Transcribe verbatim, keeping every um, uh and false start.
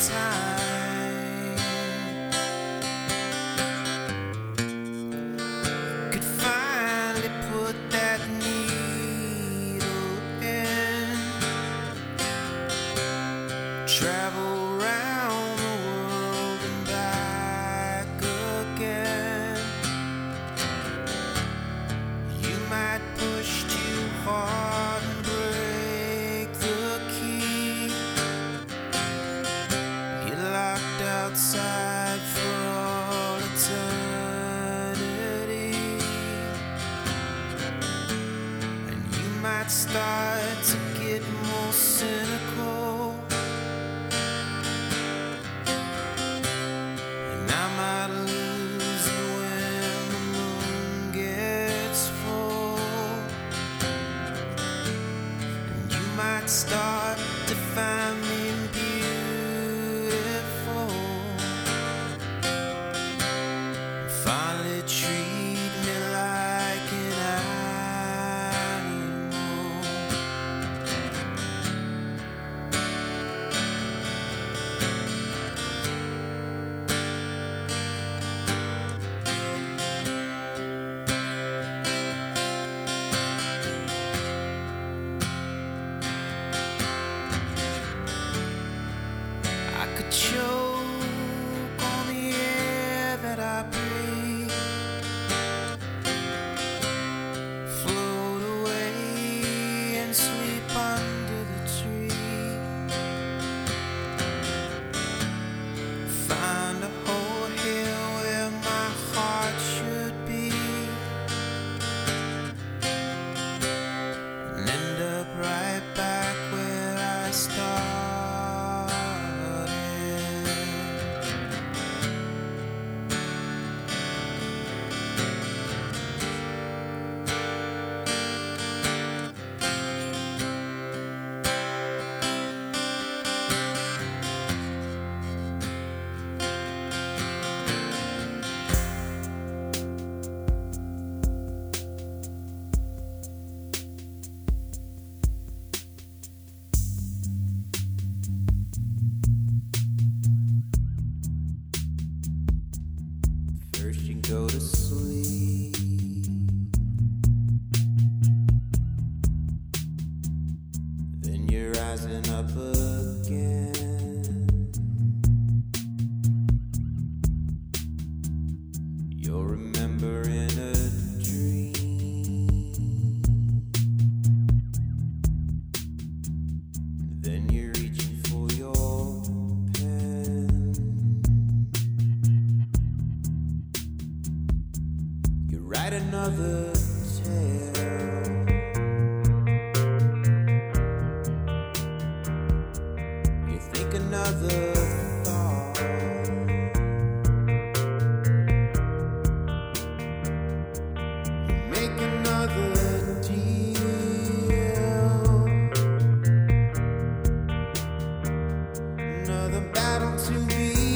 time could finally put that needle in, travel round the world and back again. You might push too hard and break the key. You're locked outside for all eternity, and you might start to get more cynical, and I might lose you when the moon gets full, and you might start to find me beautiful, and finally treat me like an animal. I could choke on the air that I breathe, float away and sleep under the tree, find a hole here where my heart should be, and end up right back where I started. First you go to sleep, then you're rising up again. You're remembering a dream, then you're reaching for your pen. You write another tale, you think another thought, you make another deal, another battle to be